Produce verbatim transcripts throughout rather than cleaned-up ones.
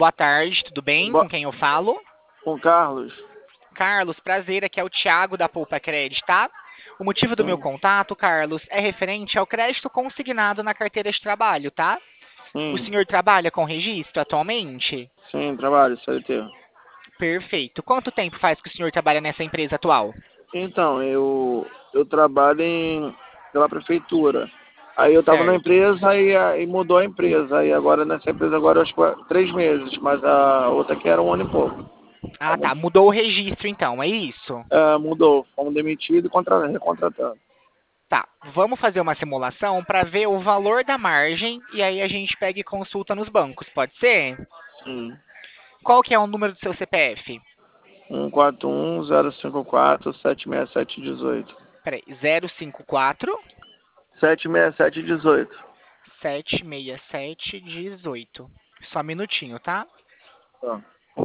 boa tarde, tudo bem? Bo- Com quem eu falo? Com Carlos. Carlos, prazer, aqui é o Thiago da Poupa Credit, tá? O motivo do meu Sim, contato, Carlos, é referente ao crédito consignado na carteira de trabalho, tá? O sim, senhor trabalha com registro atualmente? sim, trabalho, C L T. Perfeito. Quanto tempo faz que o senhor trabalha nessa empresa atual? Então, eu, eu trabalho em, pela prefeitura. Aí eu estava na Certo. empresa e, aí mudou a empresa. Aí agora nessa empresa agora eu acho que é três meses, mas a outra aqui era um ano e pouco. Ah, tá. Mudou o registro então, é isso? É, mudou, fomos demitidos e contra, recontratados. Tá. Vamos fazer uma simulação para ver o valor da margem e aí a gente pega e consulta nos bancos, pode ser? Sim. Qual que é o número do seu C P F? um quatro um zero cinco quatro sete seis sete um oito. Peraí, zero cinco quatro sete seis sete um oito. sete seis sete um oito. Só um minutinho, tá? Tá.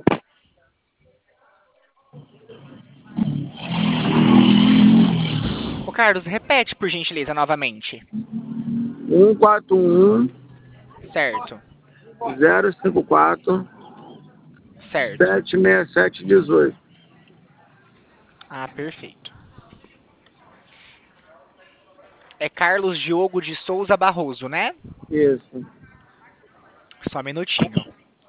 Ô, Carlos, repete por gentileza novamente. um quatro um Certo, zero cinco quatro certo. sete seis sete um oito. Ah, perfeito. É Carlos Diogo de Souza Barroso, né? Isso. Só um minutinho.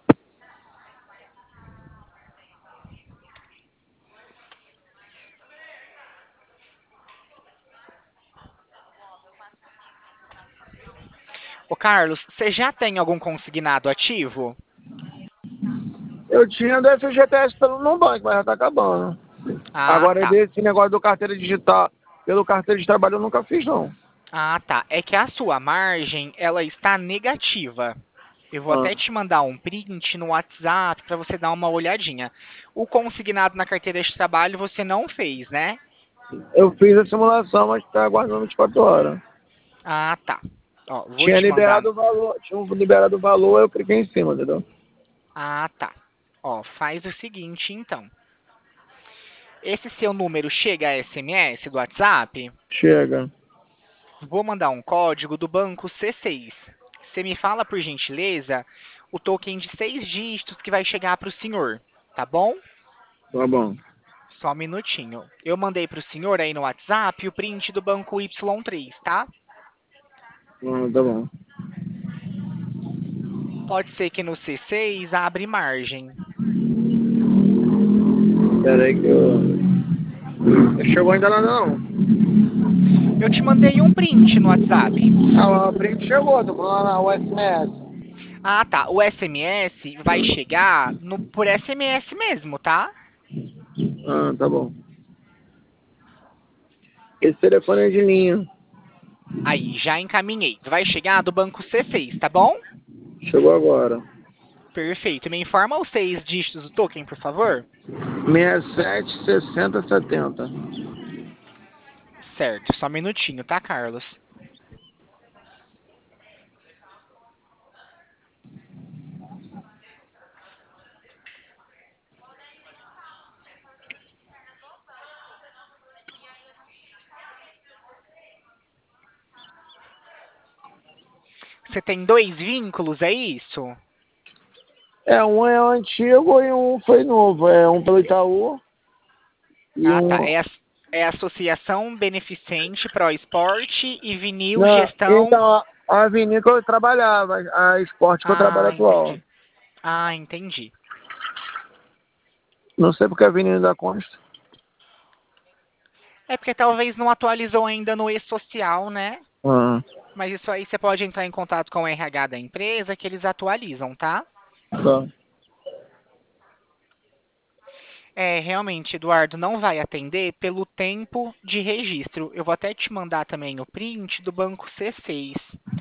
Ô, Carlos, você já tem algum consignado ativo? Eu tinha do F G T S pelo Nubank, mas já tá acabando. Ah, Agora, tá. desse negócio do carteira digital, pelo carteira de trabalho, eu nunca fiz, não. Ah, tá. É que a sua margem, ela está negativa. Eu vou Ah. até te mandar um print no WhatsApp para você dar uma olhadinha. O consignado na carteira de trabalho você não fez, né? Eu fiz a simulação, mas tá aguardando vinte e quatro horas. Ah, tá. Ó, vou Tinha te mandar. liberado o valor, tinha liberado o valor, eu cliquei em cima, entendeu? Ah, tá. Ó, faz o seguinte, então. Esse seu número chega a S M S do WhatsApp? Chega. Vou mandar um código do banco C seis. Você me fala, por gentileza, o token de seis dígitos que vai chegar para o senhor, tá bom? Tá bom. Só um minutinho. Eu mandei para o senhor aí no WhatsApp o print do banco Y três, tá? Ah, tá bom. Pode ser que no C seis abre margem. Pera aí que eu... Não chegou ainda nada, não. Eu te mandei um print no WhatsApp. Ah, o print chegou, tô falando lá, o S M S. Ah, tá. O S M S vai chegar no, por S M S mesmo, tá? Ah, tá bom. Esse telefone é de linha. Aí, já encaminhei. Vai chegar do banco C seis, tá bom? Chegou agora. Perfeito. Me informa os seis dígitos do token, por favor. seis sete sessenta setenta. Certo. Só um minutinho, tá, Carlos? Você tem dois vínculos, é isso? É, um é antigo e um foi novo. É um pelo Itaú e Ah, tá. um... É a, é a Associação Beneficente Pro Esporte e Vinil Não, Gestão. então, a avenida que eu trabalhava, a esporte que eu trabalho Ah, atual. entendi. Ah, entendi. Não sei porque a avenida da Consta. É porque talvez não atualizou ainda no e-social, né? Ah, Mas isso aí você pode entrar em contato com o R H da empresa que eles atualizam, tá? tá. É, realmente, Eduardo, não vai atender pelo tempo de registro. Eu vou até te mandar também o print do banco C seis.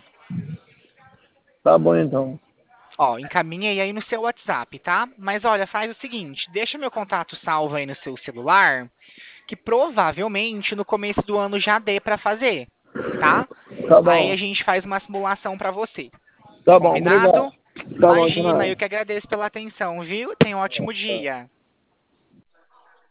Tá bom então. Ó, encaminhei aí no seu WhatsApp, tá? Mas olha, faz o seguinte, deixa meu contato salvo aí no seu celular, que provavelmente no começo do ano já dê pra fazer, tá? Tá Aí bom. a gente faz uma simulação pra você. Tá bom, obrigado. Combinado? Tá bom, de Imagina, nada. eu que agradeço pela atenção, viu? Tenha um ótimo dia.